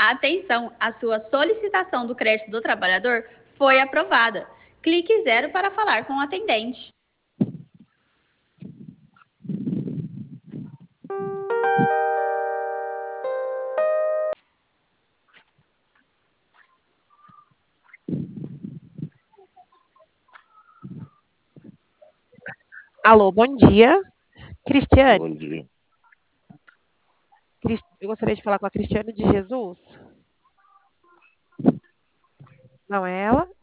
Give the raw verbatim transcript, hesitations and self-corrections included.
Atenção, a sua solicitação do crédito do trabalhador foi aprovada. Clique zero para falar com o atendente. Alô, bom dia. Cristiane, Bom dia. Cris- eu gostaria de falar com a Cristiane de Jesus. Não é ela?